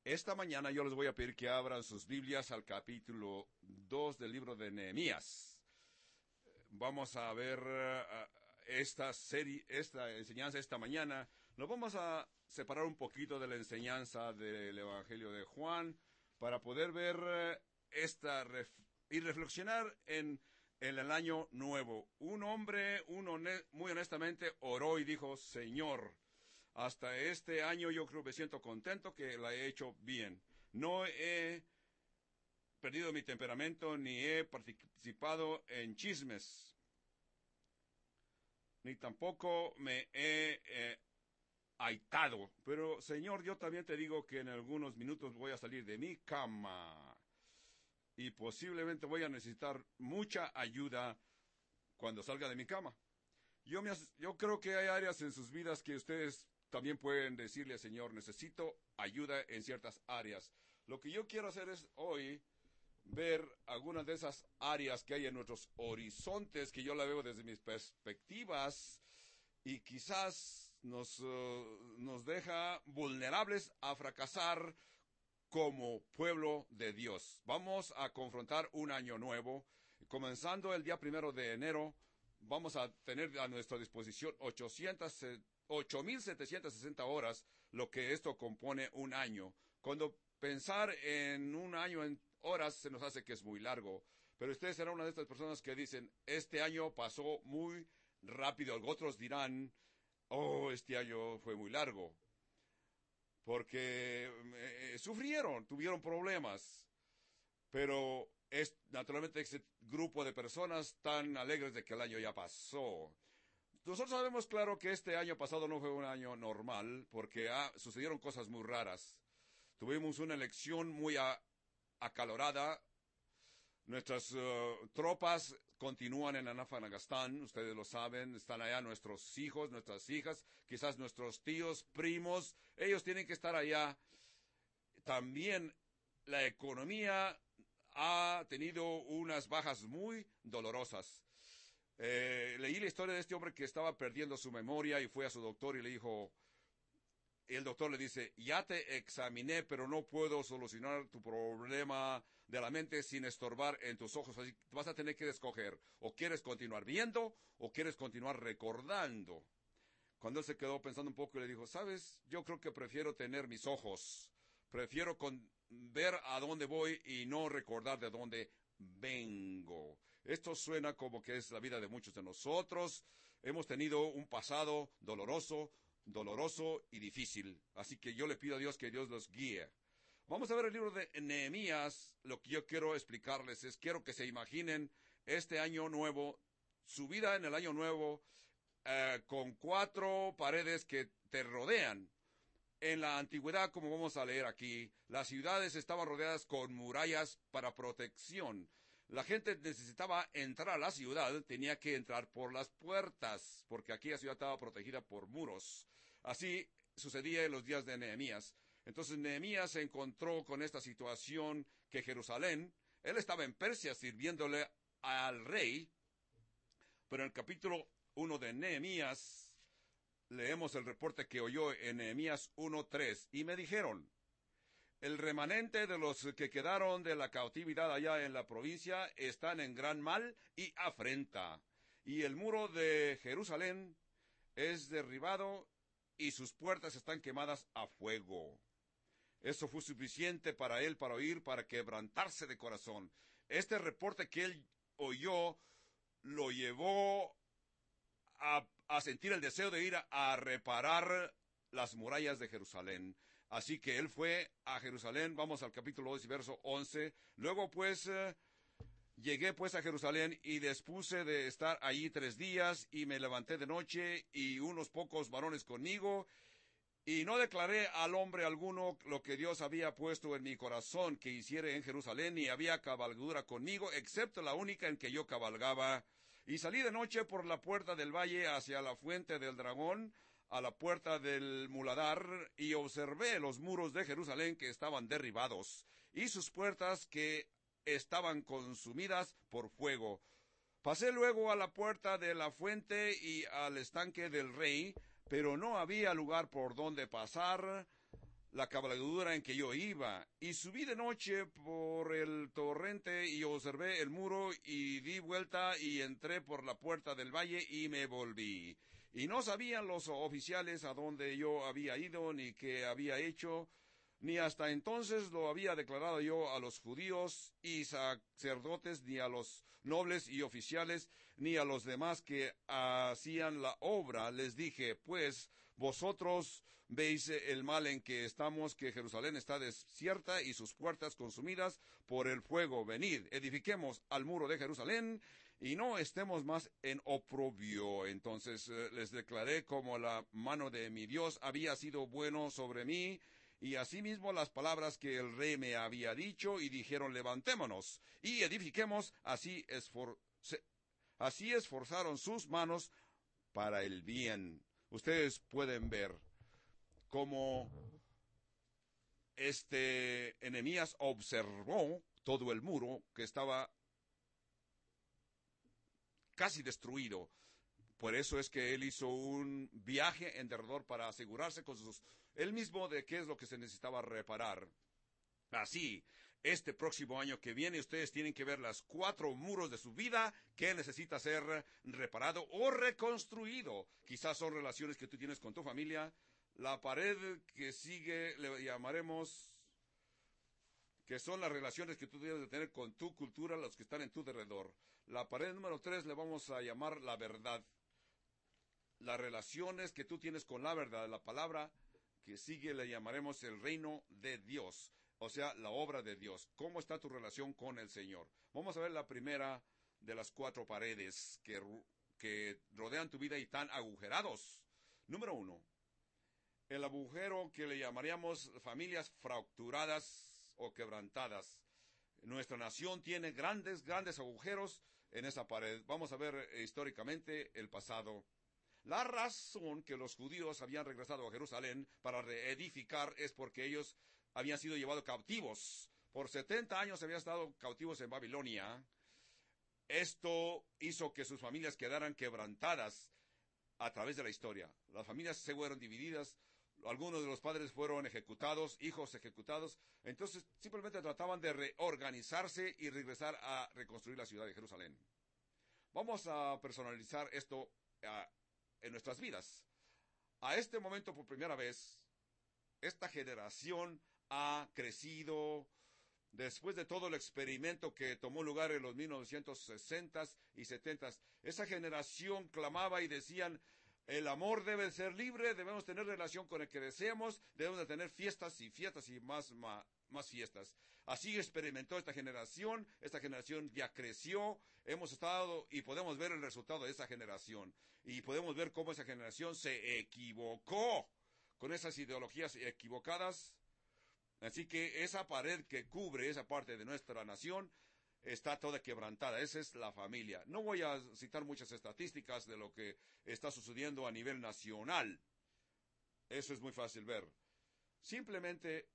Esta mañana yo les voy a pedir que abran sus Biblias al capítulo 2 del libro de Nehemías. Vamos a ver esta enseñanza esta mañana. Nos vamos a separar un poquito de la enseñanza del Evangelio de Juan para poder ver y reflexionar en el año nuevo. Un hombre, muy honestamente, oró y dijo: Señor, hasta este año yo creo que me siento contento que la he hecho bien. No he perdido mi temperamento, ni he participado en chismes, ni tampoco me he aitado. Pero, Señor, yo también te digo que en algunos minutos voy a salir de mi cama y posiblemente voy a necesitar mucha ayuda cuando salga de mi cama. Yo creo que hay áreas en sus vidas que ustedes también pueden decirle: Señor, necesito ayuda en ciertas áreas. Lo que yo quiero hacer es hoy ver algunas de esas áreas que hay en nuestros horizontes, que yo la veo desde mis perspectivas, y quizás nos deja vulnerables a fracasar como pueblo de Dios. Vamos a confrontar un año nuevo. Comenzando el día 1 de enero, vamos a tener a nuestra disposición 8,760 horas, lo que esto compone un año. Cuando pensar en un año en horas se nos hace que es muy largo, pero ustedes serán una de estas personas que dicen: este año pasó muy rápido. Otros dirán: oh, este año fue muy largo, porque tuvieron problemas. Pero es naturalmente ese grupo de personas tan alegres de que el año ya pasó. Nosotros sabemos claro que este año pasado no fue un año normal, porque sucedieron cosas muy raras. Tuvimos una elección muy acalorada. Nuestras tropas continúan en Anafanagastán, ustedes lo saben. Están allá nuestros hijos, nuestras hijas, quizás nuestros tíos, primos. Ellos tienen que estar allá. También la economía ha tenido unas bajas muy dolorosas. Leí la historia de este hombre que estaba perdiendo su memoria y fue a su doctor y le dijo, el doctor le dice: ya te examiné, pero no puedo solucionar tu problema de la mente sin estorbar en tus ojos. Así que vas a tener que escoger: o quieres continuar viendo o quieres continuar recordando. Cuando él se quedó pensando un poco, le dijo: ¿sabes? Yo creo que prefiero tener mis ojos. Prefiero ver a dónde voy y no recordar de dónde vengo. Esto suena como que es la vida de muchos de nosotros. Hemos tenido un pasado doloroso y difícil. Así que yo le pido a Dios que Dios los guíe. Vamos a ver el libro de Nehemías. Lo que yo quiero explicarles es, quiero que se imaginen este año nuevo, su vida en el año nuevo, con 4 paredes que te rodean. En la antigüedad, como vamos a leer aquí, las ciudades estaban rodeadas con murallas para protección. La gente necesitaba entrar a la ciudad, tenía que entrar por las puertas, porque aquí la ciudad estaba protegida por muros. Así sucedía en los días de Nehemías. Entonces Nehemías se encontró con esta situación que Jerusalén, él estaba en Persia sirviéndole al rey, pero en el capítulo 1 de Nehemías leemos el reporte que oyó en Nehemías 1:3. Y me dijeron: el remanente de los que quedaron de la cautividad allá en la provincia están en gran mal y afrenta, y el muro de Jerusalén es derribado y sus puertas están quemadas a fuego. Eso fue suficiente para él, para oír, para quebrantarse de corazón. Este reporte que él oyó lo llevó a sentir el deseo de ir a reparar las murallas de Jerusalén. Así que él fue a Jerusalén. Vamos al capítulo 2 y verso 11. Luego pues llegué pues a Jerusalén y dispuse de estar allí 3 días, y me levanté de noche y unos pocos varones conmigo, y no declaré al hombre alguno lo que Dios había puesto en mi corazón que hiciere en Jerusalén, ni había cabalgadura conmigo, excepto la única en que yo cabalgaba. Y salí de noche por la puerta del valle hacia la fuente del dragón, a la puerta del muladar, y observé los muros de Jerusalén que estaban derribados, y sus puertas que estaban consumidas por fuego. Pasé luego a la puerta de la fuente y al estanque del rey, pero no había lugar por donde pasar. la cabalgadura en que yo iba, y subí de noche por el torrente y observé el muro y di vuelta y entré por la puerta del valle y me volví. Y no sabían los oficiales a dónde yo había ido ni qué había hecho, ni hasta entonces lo había declarado yo a los judíos y sacerdotes, ni a los nobles y oficiales, ni a los demás que hacían la obra. Les dije, pues, vosotros veis el mal en que estamos, que Jerusalén está desierta y sus puertas consumidas por el fuego. Venid, edifiquemos al muro de Jerusalén y no estemos más en oprobio. Entonces les declaré como la mano de mi Dios había sido bueno sobre mí, y asimismo las palabras que el rey me había dicho, y dijeron, levantémonos y edifiquemos. Así esforzaron sus manos para el bien. Ustedes pueden ver cómo Nehemías observó todo el muro que estaba casi destruido. Por eso es que él hizo un viaje en derredor para asegurarse él mismo de qué es lo que se necesitaba reparar. Así, este próximo año que viene, ustedes tienen que ver las 4 muros de su vida que necesita ser reparado o reconstruido. Quizás son relaciones que tú tienes con tu familia. La pared que sigue le llamaremos, que son las relaciones que tú debes de tener con tu cultura, los que están en tu derredor. La pared número 3 le vamos a llamar la verdad. Las relaciones que tú tienes con la verdad, la palabra que sigue le llamaremos el reino de Dios, o sea, la obra de Dios. ¿Cómo está tu relación con el Señor? Vamos a ver la primera de las 4 paredes que rodean tu vida y están agujerados. Número 1, el agujero que le llamaríamos familias fracturadas o quebrantadas. Nuestra nación tiene grandes agujeros en esa pared. Vamos a ver históricamente el pasado. La razón que los judíos habían regresado a Jerusalén para reedificar es porque ellos habían sido llevados cautivos. Por 70 años habían estado cautivos en Babilonia. Esto hizo que sus familias quedaran quebrantadas a través de la historia. Las familias se fueron divididas, algunos de los padres fueron ejecutados, hijos ejecutados. Entonces simplemente trataban de reorganizarse y regresar a reconstruir la ciudad de Jerusalén. Vamos a personalizar esto en nuestras vidas. A este momento, por primera vez, esta generación ha crecido después de todo el experimento que tomó lugar en los 1960s y 70s. Esa generación clamaba y decían, el amor debe ser libre, debemos tener relación con el que deseamos, debemos de tener fiestas y más fiestas. Así experimentó esta generación ya creció, hemos estado y podemos ver el resultado de esa generación. Y podemos ver cómo esa generación se equivocó con esas ideologías equivocadas. Así que esa pared que cubre esa parte de nuestra nación está toda quebrantada. Esa es la familia. No voy a citar muchas estadísticas de lo que está sucediendo a nivel nacional. Eso es muy fácil ver. Simplemente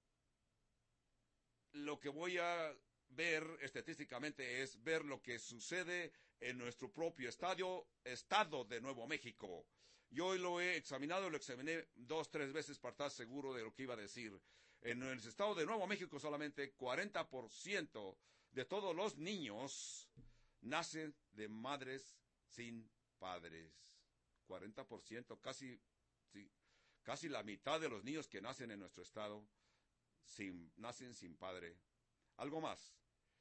lo que voy a ver estadísticamente es ver lo que sucede en nuestro propio estado de Nuevo México. Yo lo he examinado, lo examiné 2, 3 veces para estar seguro de lo que iba a decir. En el estado de Nuevo México solamente 40% de todos los niños nacen de madres sin padres. 40%, casi la mitad de los niños que nacen en nuestro estado nacen sin padre. Algo más.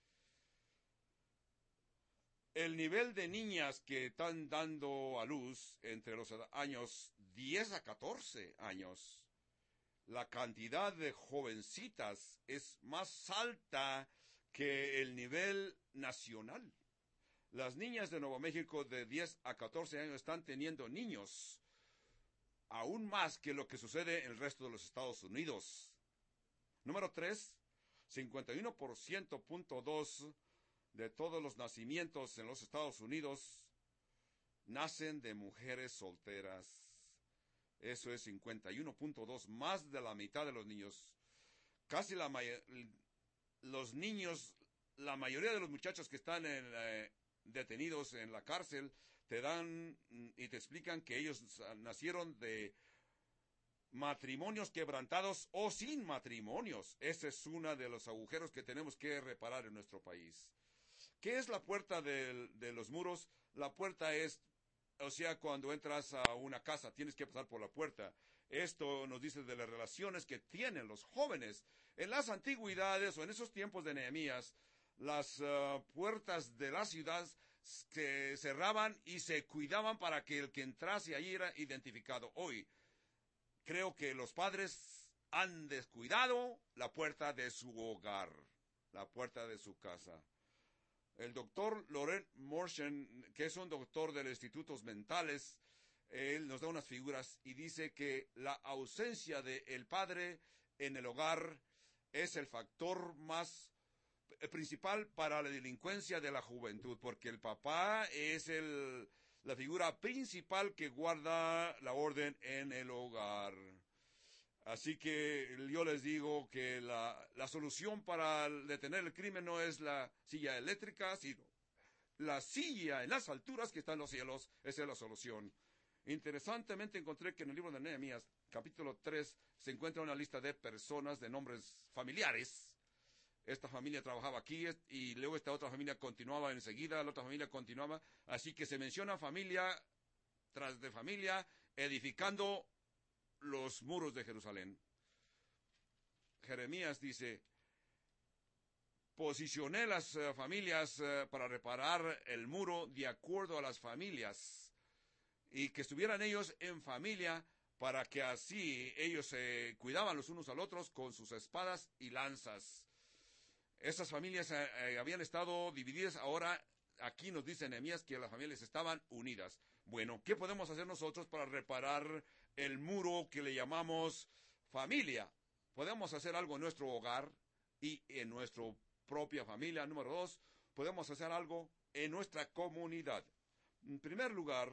El nivel de niñas que están dando a luz entre los años 10 a 14 años, la cantidad de jovencitas es más alta que el nivel nacional. Las niñas de Nuevo México de 10 a 14 años están teniendo niños, aún más que lo que sucede en el resto de los Estados Unidos. Número 3, 51.2% de todos los nacimientos en los Estados Unidos nacen de mujeres solteras. Eso es 51.2, más de la mitad de los niños. Casi los niños, la mayoría de los muchachos que están detenidos en la cárcel, te dan y te explican que ellos nacieron de matrimonios quebrantados o sin matrimonios. Ese es uno de los agujeros que tenemos que reparar en nuestro país. ¿Qué es la puerta de los muros? La puerta es, o sea, cuando entras a una casa, tienes que pasar por la puerta. Esto nos dice de las relaciones que tienen los jóvenes. En las antigüedades o en esos tiempos de Nehemías, las puertas de la ciudad se cerraban y se cuidaban para que el que entrase allí era identificado. Hoy, creo que los padres han descuidado la puerta de su hogar, la puerta de su casa. El doctor Laurent Morshan, que es un doctor de los institutos mentales, él nos da unas figuras y dice que la ausencia del padre en el hogar es el factor más principal para la delincuencia de la juventud, porque el papá es la figura principal que guarda la orden en el hogar. Así que yo les digo que la solución para detener el crimen no es la silla eléctrica, sino la silla en las alturas que está en los cielos. Esa es la solución. Interesantemente encontré que en el libro de Nehemías, capítulo 3, se encuentra una lista de personas de nombres familiares. Esta familia trabajaba aquí y luego esta otra familia continuaba enseguida, la otra familia continuaba. Así que se menciona familia tras de familia edificando los muros de Jerusalén. Jeremías dice, posicioné las familias para reparar el muro de acuerdo a las familias y que estuvieran ellos en familia para que así ellos se cuidaban los unos a los otros con sus espadas y lanzas. Esas familias habían estado divididas, ahora aquí nos dice Nehemías que las familias estaban unidas. Bueno, ¿qué podemos hacer nosotros para reparar el muro que le llamamos familia? Podemos hacer algo en nuestro hogar y en nuestra propia familia. Número 2, podemos hacer algo en nuestra comunidad. En primer lugar,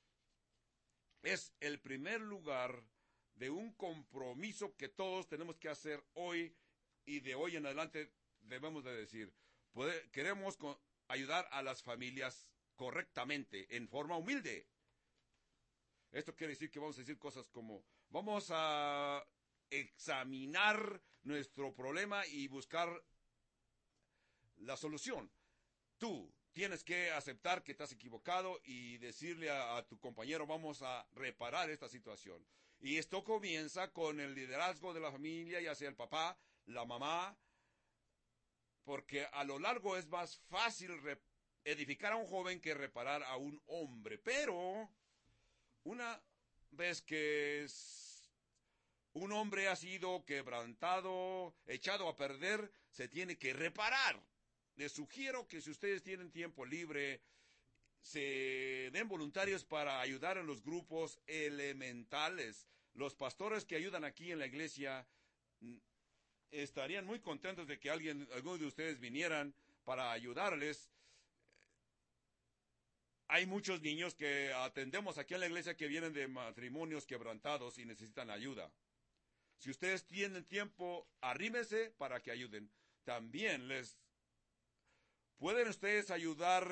es el primer lugar de un compromiso que todos tenemos que hacer hoy y de hoy en adelante debemos de decir. Queremos ayudar a las familias correctamente, en forma humilde. Esto quiere decir que vamos a decir cosas como, vamos a examinar nuestro problema y buscar la solución. Tú tienes que aceptar que estás equivocado y decirle a tu compañero, vamos a reparar esta situación. Y esto comienza con el liderazgo de la familia, ya sea el papá, la mamá, porque a lo largo es más fácil edificar a un joven que reparar a un hombre. Pero una vez que un hombre ha sido quebrantado, echado a perder, se tiene que reparar. Les sugiero que si ustedes tienen tiempo libre, se den voluntarios para ayudar en los grupos elementales. Los pastores que ayudan aquí en la iglesia estarían muy contentos de que alguno de ustedes vinieran para ayudarles. Hay muchos niños que atendemos aquí en la iglesia que vienen de matrimonios quebrantados y necesitan ayuda. Si ustedes tienen tiempo, arrímense para que ayuden. También pueden ustedes ayudar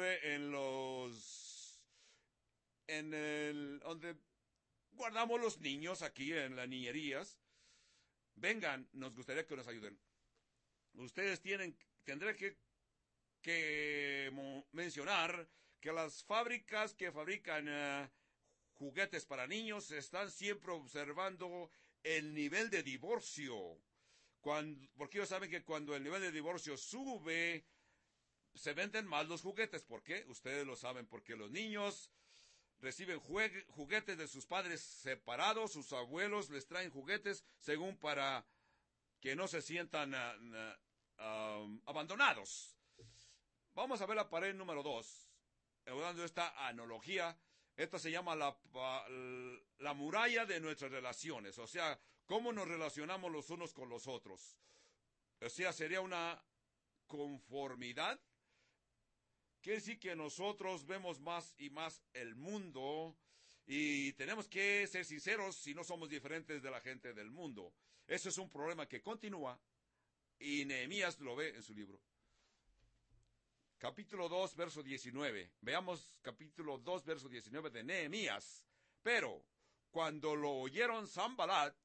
donde guardamos los niños aquí en las niñerías. Vengan, nos gustaría que nos ayuden. Ustedes tendré que mencionar que las fábricas que fabrican juguetes para niños están siempre observando el nivel de divorcio. Porque ellos saben que cuando el nivel de divorcio sube, se venden más los juguetes. ¿Por qué? Ustedes lo saben, porque los niños reciben juguetes de sus padres separados, sus abuelos les traen juguetes según para que no se sientan abandonados. Vamos a ver la pared número 2, dando esta analogía. Esta se llama la muralla de nuestras relaciones, o sea, cómo nos relacionamos los unos con los otros. O sea, sería una conformidad. Quiere decir que nosotros vemos más y más el mundo y tenemos que ser sinceros si no somos diferentes de la gente del mundo. Eso es un problema que continúa y Nehemías lo ve en su libro. Capítulo 2, verso 19. Veamos capítulo 2, verso 19 de Nehemías. Pero cuando lo oyeron Sanballat,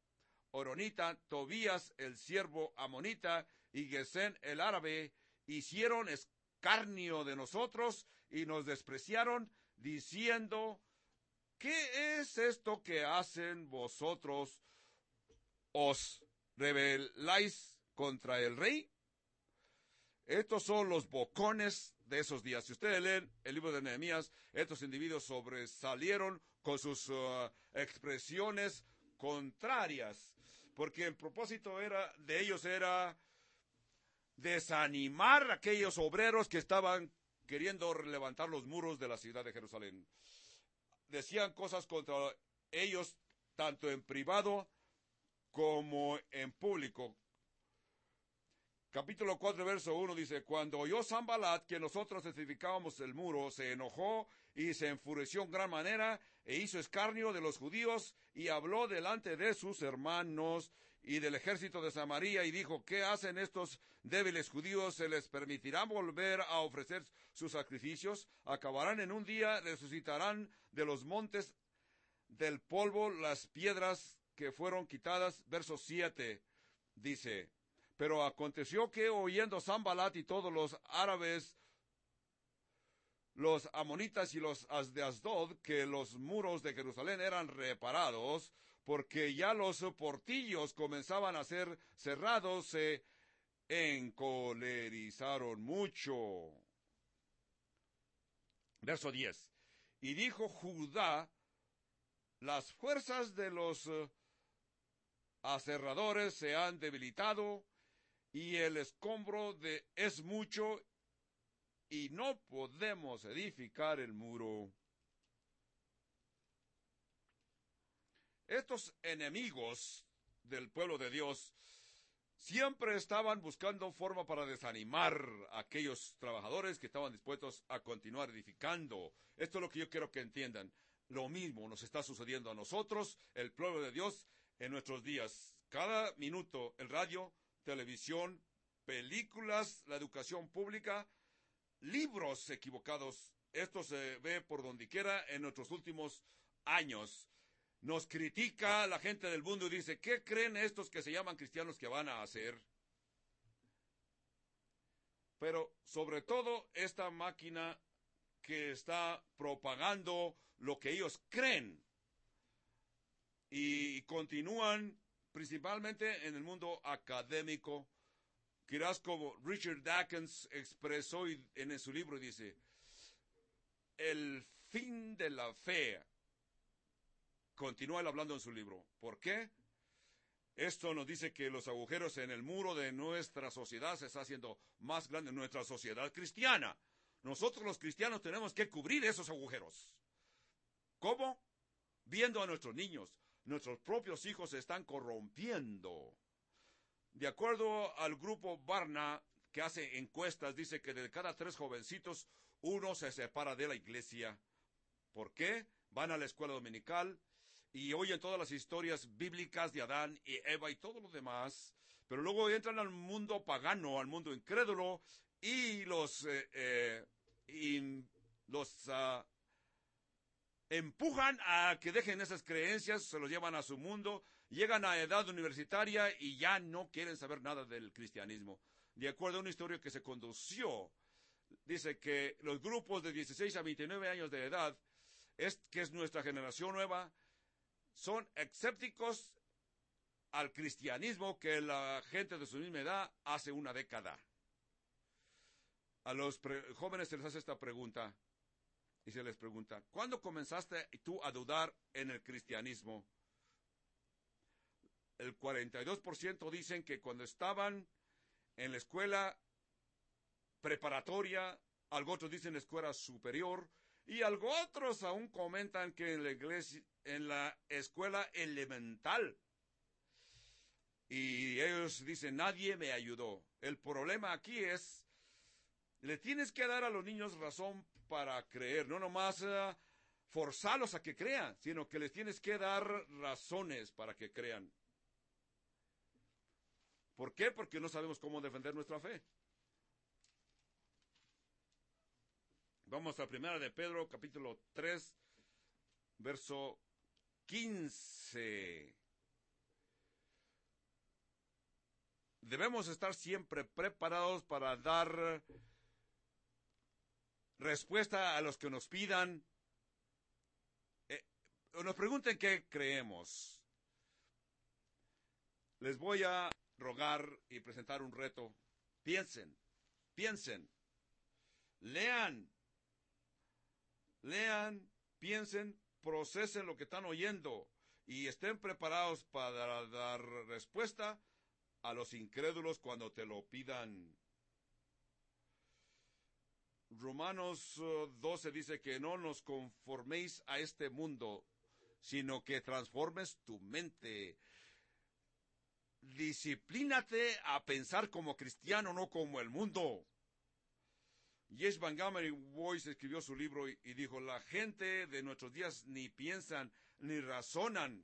Horonita, Tobías el siervo amonita y Gesén el árabe hicieron escarnio de nosotros y nos despreciaron, diciendo: ¿qué es esto que hacen vosotros? ¿Os rebeláis contra el rey? Estos son los bocones de esos días. Si ustedes leen el libro de Nehemías, estos individuos sobresalieron con sus expresiones contrarias, porque el propósito de ellos era desanimar a aquellos obreros que estaban queriendo levantar los muros de la ciudad de Jerusalén. Decían cosas contra ellos, tanto en privado como en público. Capítulo 4, verso 1 dice: cuando oyó Sanballat que nosotros edificábamos el muro, se enojó y se enfureció en gran manera, e hizo escarnio de los judíos, y habló delante de sus hermanos y del ejército de Samaria, y dijo: ¿qué hacen estos débiles judíos? ¿Se les permitirá volver a ofrecer sus sacrificios? Acabarán en un día, resucitarán de los montes del polvo las piedras que fueron quitadas. Verso 7 dice: pero aconteció que, oyendo Sanballat y todos los árabes, los amonitas y los de Asdod, que los muros de Jerusalén eran reparados, porque ya los portillos comenzaban a ser cerrados, se encolerizaron mucho. Verso 10. Y dijo Judá: las fuerzas de los aserradores se han debilitado, y el escombro es mucho, y no podemos edificar el muro. Estos enemigos del pueblo de Dios siempre estaban buscando forma para desanimar a aquellos trabajadores que estaban dispuestos a continuar edificando. Esto es lo que yo quiero que entiendan. Lo mismo nos está sucediendo a nosotros, el pueblo de Dios, en nuestros días. Cada minuto, el radio, televisión, películas, la educación pública, libros equivocados. Esto se ve por donde quiera en nuestros últimos años. Nos critica la gente del mundo y dice: ¿qué creen estos que se llaman cristianos que van a hacer? Pero sobre todo esta máquina que está propagando lo que ellos creen, y continúan principalmente en el mundo académico. Quizás como Richard Dawkins expresó en su libro, dice: el fin de la fe. Continúa él hablando en su libro. ¿Por qué? Esto nos dice que los agujeros en el muro de nuestra sociedad se está haciendo más grande, en nuestra sociedad cristiana. Nosotros los cristianos tenemos que cubrir esos agujeros. ¿Cómo? Viendo a nuestros niños. Nuestros propios hijos se están corrompiendo. De acuerdo al grupo Barna, que hace encuestas, dice que de cada 3 jovencitos, 1 se separa de la iglesia. ¿Por qué? Van a la escuela dominical y oyen todas las historias bíblicas de Adán y Eva y todo lo demás, pero luego entran al mundo pagano, al mundo incrédulo, y los empujan a que dejen esas creencias, se los llevan a su mundo, llegan a edad universitaria y ya no quieren saber nada del cristianismo. De acuerdo a una historia que se condució, dice que los grupos de 16 a 29 años de edad, que es nuestra generación nueva, son escépticos al cristianismo que la gente de su misma edad hace una década. A los jóvenes se les hace esta pregunta, y se les pregunta: ¿cuándo comenzaste tú a dudar en el cristianismo? El 42% dicen que cuando estaban en la escuela preparatoria, algo otros dicen escuela superior, y algo otros aún comentan que en la iglesia, en la escuela elemental. Y ellos dicen: nadie me ayudó. El problema aquí es, le tienes que dar a los niños razón para creer, no nomás forzarlos a que crean, sino que les tienes que dar razones para que crean. ¿Por qué? Porque no sabemos cómo defender nuestra fe. Vamos a 1 de Pedro, capítulo 3, verso 15. debemos estar siempre preparados para dar respuesta a los que nos pidan, o nos pregunten qué creemos. Les voy a rogar y presentar un reto. Piensen, lean, piensen, procesen lo que están oyendo y estén preparados para dar respuesta a los incrédulos cuando te lo pidan. Romanos 12 dice que no nos conforméis a este mundo, sino que transformes tu mente. Disciplínate a pensar como cristiano, no como el mundo. J. Montgomery Boyce escribió su libro y dijo, la gente de nuestros días ni piensan ni razonan.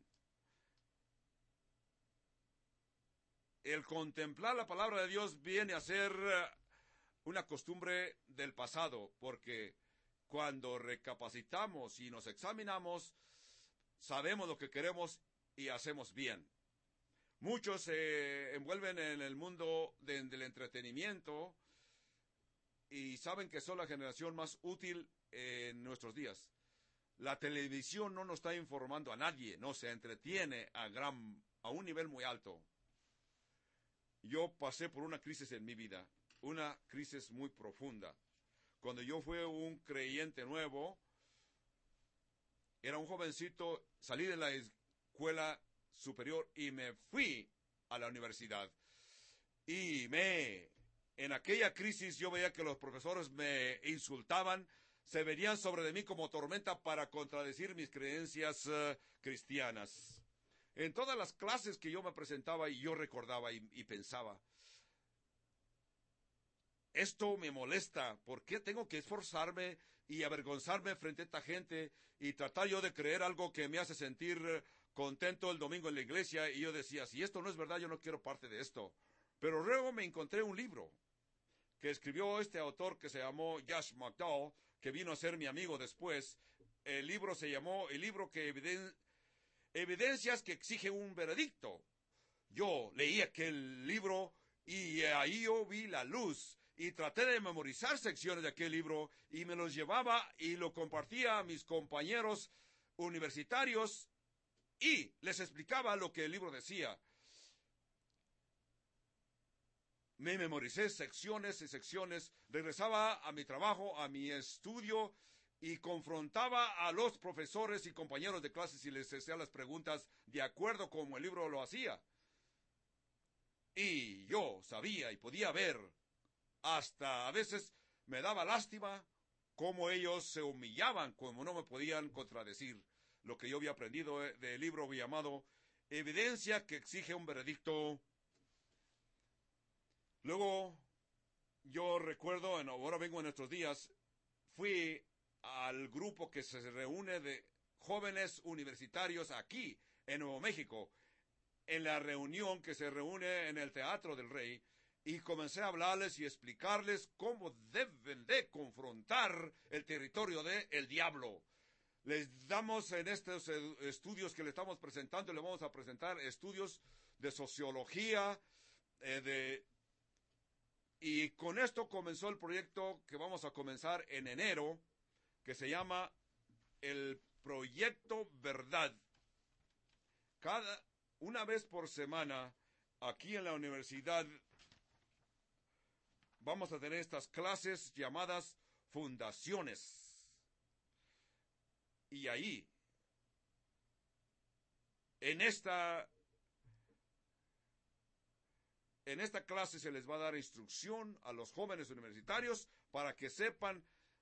El contemplar la palabra de Dios viene a ser una costumbre del pasado, porque cuando recapacitamos y nos examinamos, sabemos lo que queremos y hacemos bien. Muchos se envuelven en el mundo del entretenimiento y saben que son la generación más útil en nuestros días. La televisión no nos está informando a nadie, no se entretiene a un nivel muy alto. Yo pasé por una crisis en mi vida, una crisis muy profunda. Cuando yo fui un creyente nuevo, era un jovencito, salí de la escuela superior y me fui a la universidad. Y en aquella crisis yo veía que los profesores me insultaban, se venían sobre de mí como tormenta para contradecir mis creencias cristianas. En todas las clases que yo me presentaba y yo recordaba y pensaba, esto me molesta, ¿por qué tengo que esforzarme y avergonzarme frente a esta gente y tratar yo de creer algo que me hace sentir contento el domingo en la iglesia? Y yo decía, si esto no es verdad, yo no quiero parte de esto. Pero luego me encontré un libro que escribió este autor que se llamó Josh McDowell, que vino a ser mi amigo después. El libro se llamó El libro que Evidencias que exigen un veredicto. Yo leí aquel libro y ahí yo vi la luz y traté de memorizar secciones de aquel libro y me los llevaba y lo compartía a mis compañeros universitarios y les explicaba lo que el libro decía. Me memoricé secciones y secciones, regresaba a mi trabajo, a mi estudio y confrontaba a los profesores y compañeros de clases y les hacía las preguntas de acuerdo como el libro lo hacía. Y yo sabía y podía ver, hasta a veces me daba lástima cómo ellos se humillaban, como no me podían contradecir lo que yo había aprendido del libro llamado Evidencia que exige un veredicto. Luego, yo recuerdo, ahora vengo en estos días, fui al grupo que se reúne de jóvenes universitarios aquí en Nuevo México, en la reunión que se reúne en el Teatro del Rey, y comencé a hablarles y explicarles cómo deben de confrontar el territorio del diablo. Les damos en estos estudios que le estamos presentando, le vamos a presentar estudios de sociología, y con esto comenzó el proyecto que vamos a comenzar en enero, que se llama el Proyecto Verdad. Una vez por semana, aquí en la universidad, vamos a tener estas clases llamadas fundaciones. Y ahí, en esta clase se les va a dar instrucción a los jóvenes universitarios para que sepan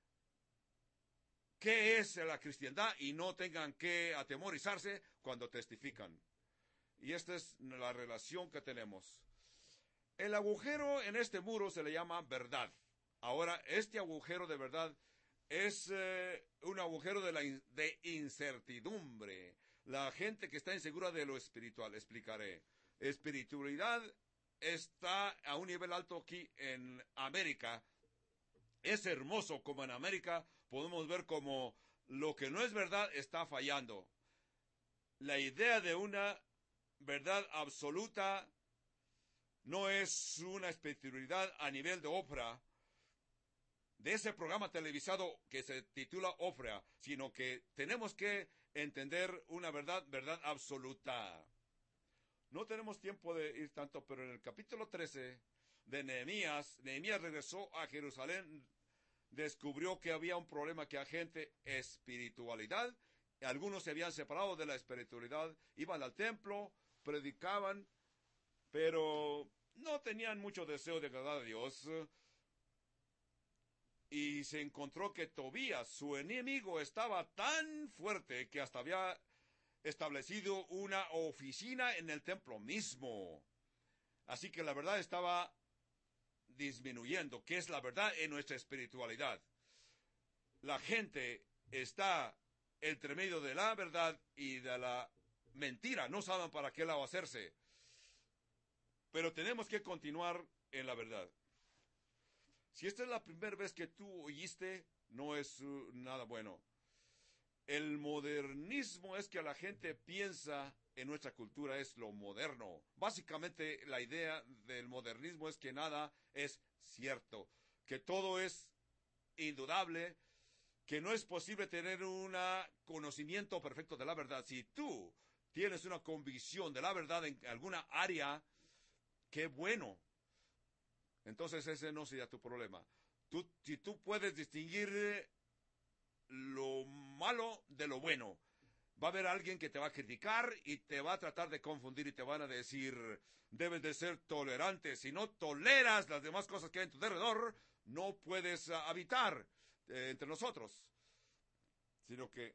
qué es la cristiandad y no tengan que atemorizarse cuando testifican. Y esta es la relación que tenemos. El agujero en este muro se le llama verdad. Ahora, este agujero de verdad es un agujero de incertidumbre. La gente que está insegura de lo espiritual, explicaré. Espiritualidad está a un nivel alto aquí en América. Es hermoso como en América podemos ver como lo que no es verdad está fallando. La idea de una verdad absoluta no es una espiritualidad a nivel de Oprah, de ese programa televisado que se titula Oprah, sino que tenemos que entender una verdad absoluta. No tenemos tiempo de ir tanto, pero en el capítulo 13 de Nehemías regresó a Jerusalén, descubrió que había un problema, que agente espiritualidad, algunos se habían separado de la espiritualidad, iban al templo, predicaban, pero no tenían mucho deseo de agradar a Dios. Y se encontró que Tobías, su enemigo, estaba tan fuerte que hasta había establecido una oficina en el templo mismo. Así que la verdad estaba disminuyendo, que es la verdad en nuestra espiritualidad. La gente está entre medio de la verdad y de la mentira, no saben para qué lado hacerse. Pero tenemos que continuar en la verdad. Si esta es la primera vez que tú oíste, no es nada bueno. El modernismo es que la gente piensa en nuestra cultura es lo moderno. Básicamente la idea del modernismo es que nada es cierto, que todo es indudable, que no es posible tener un conocimiento perfecto de la verdad. Si tú tienes una convicción de la verdad en alguna área, qué bueno. Entonces ese no sería tu problema. Si tú puedes distinguir lo malo de lo bueno, va a haber alguien que te va a criticar y te va a tratar de confundir y te van a decir, debes de ser tolerante. Si no toleras las demás cosas que hay en tu alrededor, no puedes habitar entre nosotros. Sino que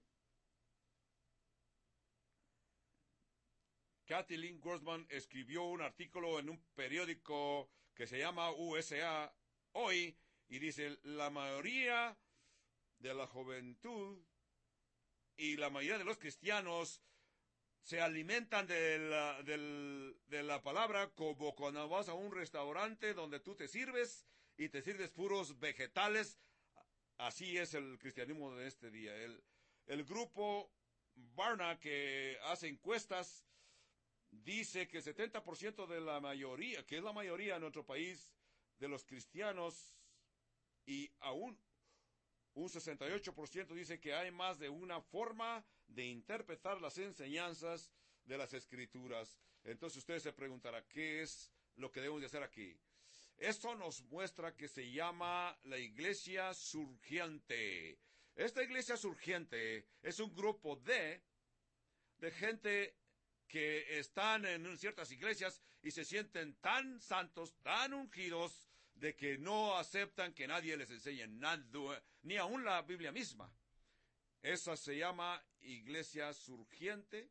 Kathleen Grossman escribió un artículo en un periódico que se llama USA Hoy y dice, la mayoría de la juventud y la mayoría de los cristianos se alimentan de la palabra como cuando vas a un restaurante donde tú te sirves y te sirves puros vegetales. Así es el cristianismo de este día. El grupo Barna, que hace encuestas, dice que el 70% de la mayoría, que es la mayoría en nuestro país, de los cristianos, y aún un 68% dice que hay más de una forma de interpretar las enseñanzas de las Escrituras. Entonces usted se preguntará, ¿qué es lo que debemos de hacer aquí? Esto nos muestra que se llama la iglesia surgiente. Esta iglesia surgiente es un grupo de gente que están en ciertas iglesias y se sienten tan santos, tan ungidos, de que no aceptan que nadie les enseñe nada, ni aun la Biblia misma. Esa se llama iglesia surgiente.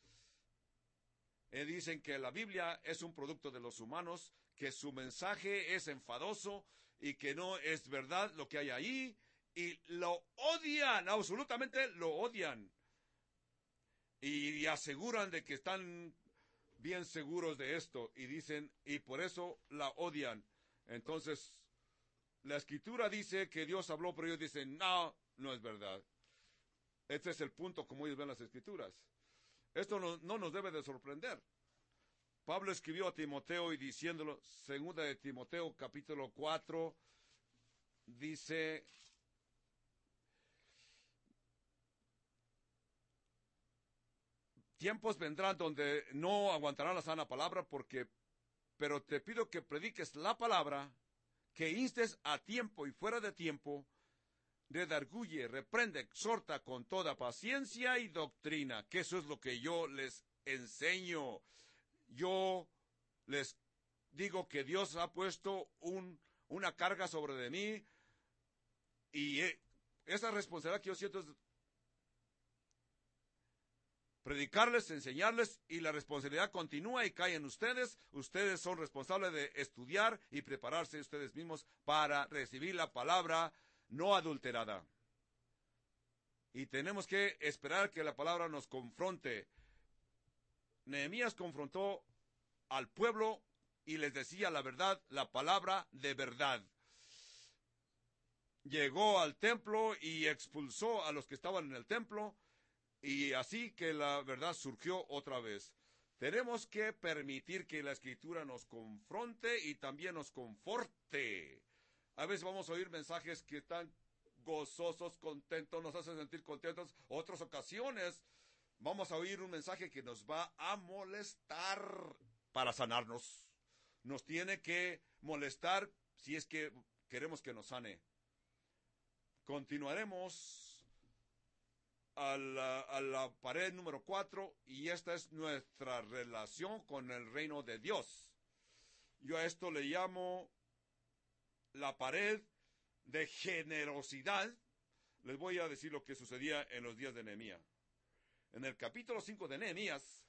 Dicen que la Biblia es un producto de los humanos, que su mensaje es enfadoso y que no es verdad lo que hay ahí, y lo odian, absolutamente lo odian. Y aseguran de que están bien seguros de esto, y dicen, y por eso la odian. Entonces, la Escritura dice que Dios habló, pero ellos dicen, no, no es verdad. Este es el punto como ellos ven las Escrituras. Esto no nos debe de sorprender. Pablo escribió a Timoteo y diciéndolo, segunda de Timoteo capítulo 4, dice, tiempos vendrán donde no aguantarán la sana palabra, pero te pido que prediques la palabra, que instes a tiempo y fuera de tiempo, redarguye, reprende, exhorta con toda paciencia y doctrina, que eso es lo que yo les enseño. Yo les digo que Dios ha puesto una carga sobre de mí, y esa responsabilidad que yo siento es predicarles, enseñarles, y la responsabilidad continúa y cae en ustedes. Ustedes son responsables de estudiar y prepararse ustedes mismos para recibir la palabra no adulterada. Y tenemos que esperar que la palabra nos confronte. Nehemías confrontó al pueblo y les decía la verdad, la palabra de verdad. Llegó al templo y expulsó a los que estaban en el templo, y así que la verdad surgió otra vez. Tenemos que permitir que la Escritura nos confronte y también nos conforte. A veces vamos a oír mensajes que están gozosos, contentos, nos hacen sentir contentos. Otras ocasiones vamos a oír un mensaje que nos va a molestar para sanarnos. Nos tiene que molestar si es que queremos que nos sane. Continuaremos a la pared número 4, y esta es nuestra relación con el reino de Dios. Yo a esto le llamo la pared de generosidad. Les voy a decir lo que sucedía en los días de Nehemías. En el capítulo 5 de Nehemías,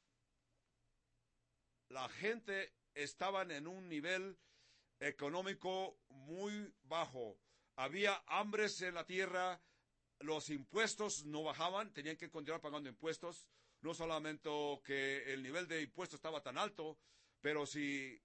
la gente estaba en un nivel económico muy bajo. Había hambres en la tierra, los impuestos no bajaban, tenían que continuar pagando impuestos. No solamente que el nivel de impuestos estaba tan alto, pero si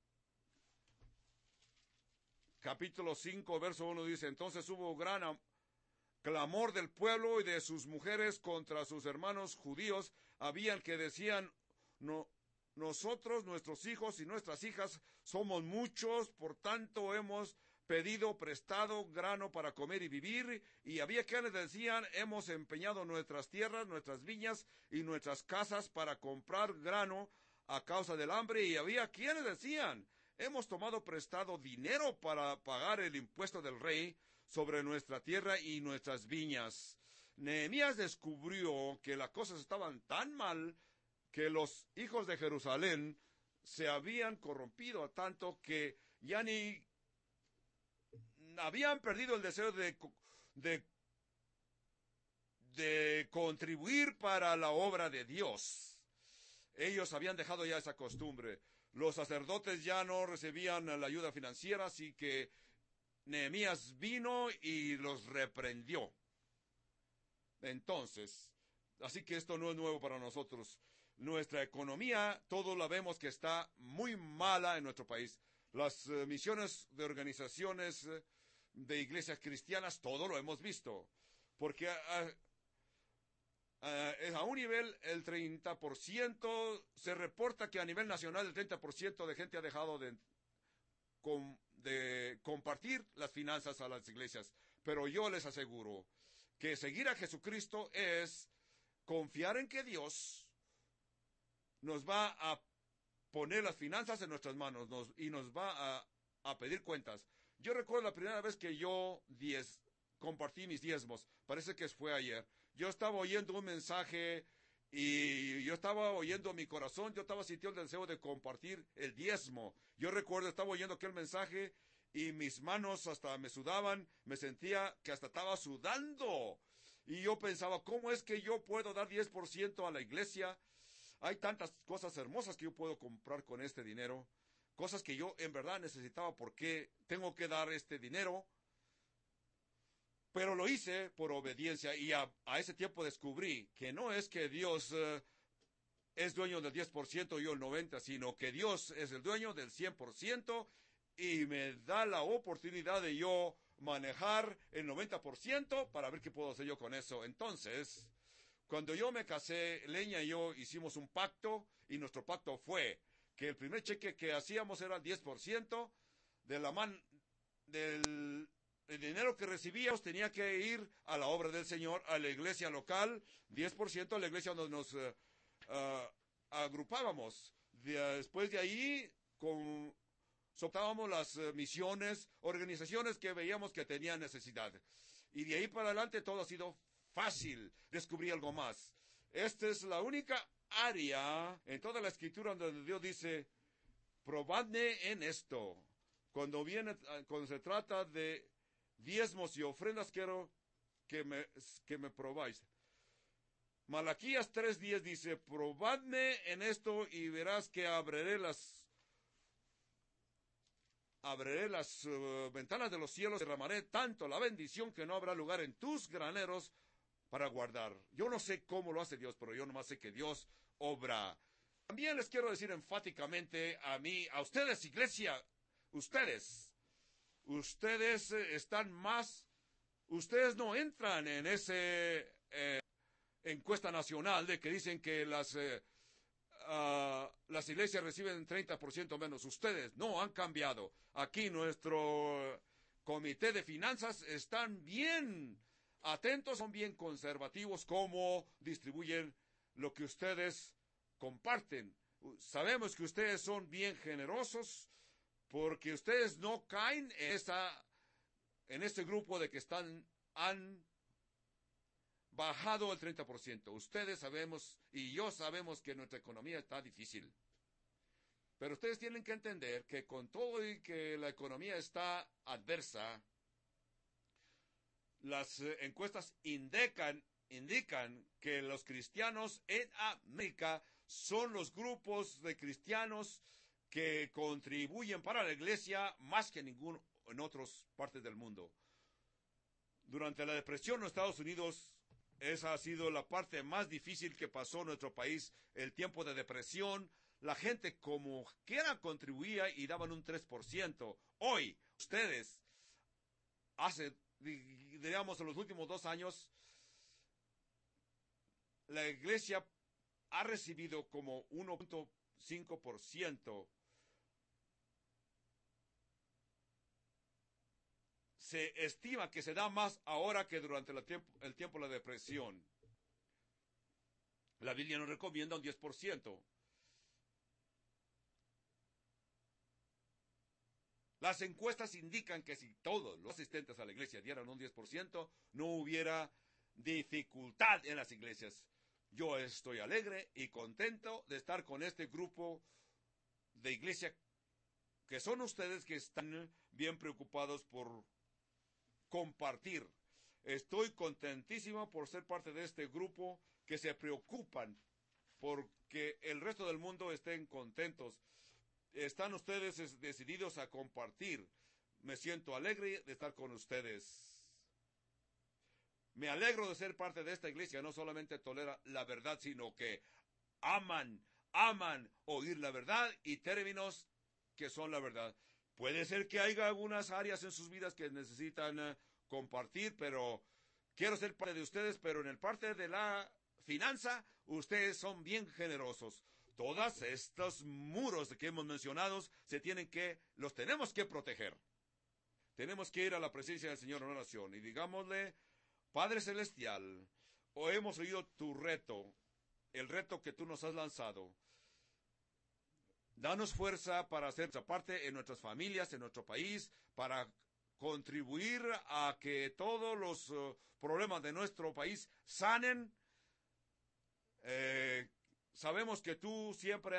capítulo 5, verso 1 dice: entonces hubo gran clamor del pueblo y de sus mujeres contra sus hermanos judíos. Habían que decían: no, nosotros, nuestros hijos y nuestras hijas somos muchos, por tanto hemos pedido prestado grano para comer y vivir. Y había quienes decían: hemos empeñado nuestras tierras, nuestras viñas y nuestras casas para comprar grano a causa del hambre. Y había quienes decían: hemos tomado prestado dinero para pagar el impuesto del rey sobre nuestra tierra y nuestras viñas. Nehemías descubrió que las cosas estaban tan mal que los hijos de Jerusalén se habían corrompido a tanto que ya ni habían perdido el deseo de contribuir para la obra de Dios. Ellos habían dejado ya esa costumbre. Los sacerdotes ya no recibían la ayuda financiera, así que Nehemías vino y los reprendió. Entonces, así que esto no es nuevo para nosotros. Nuestra economía, todos la vemos que está muy mala en nuestro país. Las misiones de organizaciones de iglesias cristianas, todo lo hemos visto. Porque a un nivel, el 30%, se reporta que a nivel nacional el 30% de gente ha dejado de compartir las finanzas a las iglesias. Pero yo les aseguro que seguir a Jesucristo es confiar en que Dios nos va a poner las finanzas en nuestras manos y nos va a pedir cuentas. Yo recuerdo la primera vez que yo compartí mis diezmos. Parece que fue ayer. Yo estaba oyendo un mensaje y yo estaba oyendo mi corazón. Yo estaba sintiendo el deseo de compartir el diezmo. Yo recuerdo, estaba oyendo aquel mensaje y mis manos hasta me sudaban. Me sentía que hasta estaba sudando. Y yo pensaba: ¿cómo es que yo puedo dar 10% a la iglesia? Hay tantas cosas hermosas que yo puedo comprar con este dinero. Cosas que yo en verdad necesitaba. ¿Por qué tengo que dar este dinero? Pero lo hice por obediencia, y a ese tiempo descubrí que no es que Dios es dueño del 10% y yo el 90%, sino que Dios es el dueño del 100% y me da la oportunidad de yo manejar el 90% para ver qué puedo hacer yo con eso. Entonces, cuando yo me casé, Leña y yo hicimos un pacto, y nuestro pacto fue que el primer cheque que hacíamos era el 10% del el dinero que recibíamos tenía que ir a la obra del Señor, a la iglesia local, 10% a la iglesia donde nos agrupábamos. Después de ahí, soltábamos las misiones, organizaciones que veíamos que tenían necesidad. Y de ahí para adelante todo ha sido fácil. Descubrí algo más. Esta es la única área en toda la Escritura donde Dios dice: probadme en esto. Cuando se trata de diezmos y ofrendas, quiero que me probáis. Malaquías 3:10 dice: probadme en esto y verás que abriré las ventanas de los cielos, derramaré tanto la bendición que no habrá lugar en tus graneros para guardar. Yo no sé cómo lo hace Dios, pero yo nomás sé que Dios obra. También les quiero decir enfáticamente a ustedes, iglesia, ustedes ustedes no entran en ese encuesta nacional de que dicen que las las iglesias reciben 30% menos. Ustedes no han cambiado. Aquí nuestro comité de finanzas están bien atentos, son bien conservativos cómo distribuyen lo que ustedes comparten. Sabemos que ustedes son bien generosos porque ustedes no caen en este grupo de que han bajado el 30%. Ustedes sabemos y yo sabemos que nuestra economía está difícil. Pero ustedes tienen que entender que con todo y que la economía está adversa, las encuestas indican que los cristianos en América son los grupos de cristianos que contribuyen para la iglesia más que ninguno en otras partes del mundo. Durante la depresión en Estados Unidos, esa ha sido la parte más difícil que pasó en nuestro país, el tiempo de depresión. La gente como quiera contribuía y daban un 3%. Hoy, ustedes, digamos, en los últimos 2 años, la iglesia ha recibido como 1.5%. Se estima que se da más ahora que durante el tiempo de la depresión. La Biblia nos recomienda un 10%. Las encuestas indican que si todos los asistentes a la iglesia dieran un 10%, no hubiera dificultad en las iglesias. Yo estoy alegre y contento de estar con este grupo de iglesia que son ustedes que están bien preocupados por compartir. Estoy contentísimo por ser parte de este grupo que se preocupan porque el resto del mundo estén contentos. Están ustedes decididos a compartir. Me siento alegre de estar con ustedes. Me alegro de ser parte de esta iglesia. No solamente tolera la verdad, sino que aman oír la verdad y términos que son la verdad. Puede ser que haya algunas áreas en sus vidas que necesitan compartir, pero quiero ser parte de ustedes, pero en el parte de la finanza, ustedes son bien generosos. Todos estos muros que hemos mencionado los tenemos que proteger. Tenemos que ir a la presencia del Señor en oración y digámosle: Padre Celestial, hoy hemos oído tu reto, el reto que tú nos has lanzado. Danos fuerza para hacer nuestra parte en nuestras familias, en nuestro país, para contribuir a que todos los problemas de nuestro país sanen. Sabemos que tú siempre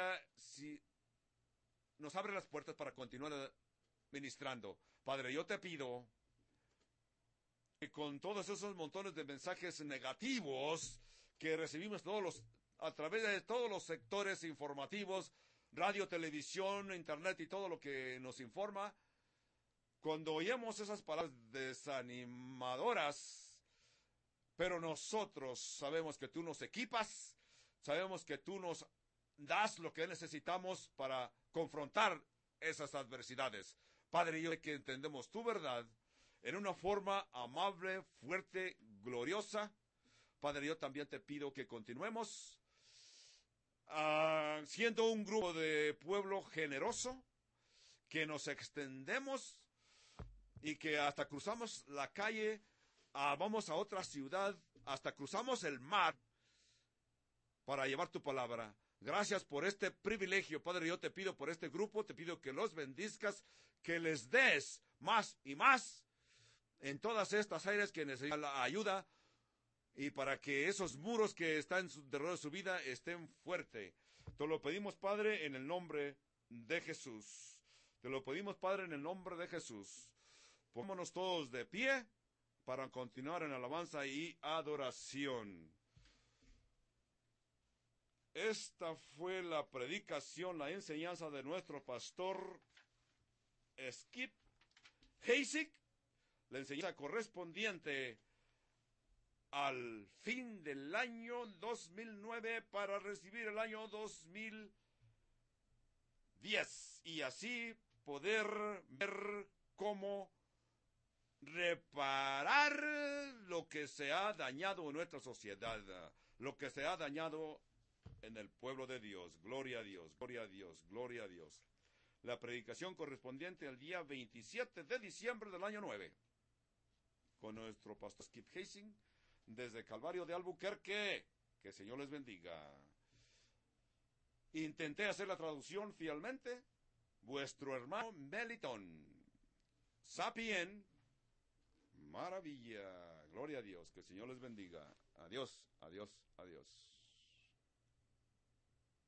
nos abres las puertas para continuar ministrando. Padre, yo te pido que con todos esos montones de mensajes negativos que recibimos a través de todos los sectores informativos, radio, televisión, internet y todo lo que nos informa, cuando oímos esas palabras desanimadoras, pero nosotros sabemos que tú nos equipas, sabemos que tú nos das lo que necesitamos para confrontar esas adversidades. Padre, yo sé que entendemos tu verdad en una forma amable, fuerte, gloriosa. Padre, yo también te pido que continuemos siendo un grupo de pueblo generoso, que nos extendemos y que hasta cruzamos la calle, vamos a otra ciudad, hasta cruzamos el mar para llevar tu palabra. Gracias por este privilegio, Padre. Yo te pido por este grupo, te pido que los bendizcas, que les des más y más en todas estas áreas que necesitan la ayuda, y para que esos muros que están alrededor de su vida estén fuertes. Te lo pedimos, Padre, en el nombre de Jesús. Te lo pedimos, Padre, en el nombre de Jesús. Pongámonos todos de pie para continuar en alabanza y adoración. Esta fue la predicación, la enseñanza de nuestro pastor Skip Heitzig, la enseñanza correspondiente al fin del año 2009 para recibir el año 2010 y así poder ver cómo reparar lo que se ha dañado en nuestra sociedad, lo que se ha dañado en el pueblo de Dios. Gloria a Dios, gloria a Dios, gloria a Dios. La predicación correspondiente al día 27 de diciembre del año 9, con nuestro pastor Skip Hastings, desde Calvario de Albuquerque. Que el Señor les bendiga. Intenté hacer la traducción fielmente. Vuestro hermano Meliton. Sapien. Maravilla. Gloria a Dios. Que el Señor les bendiga. Adiós, adiós, adiós.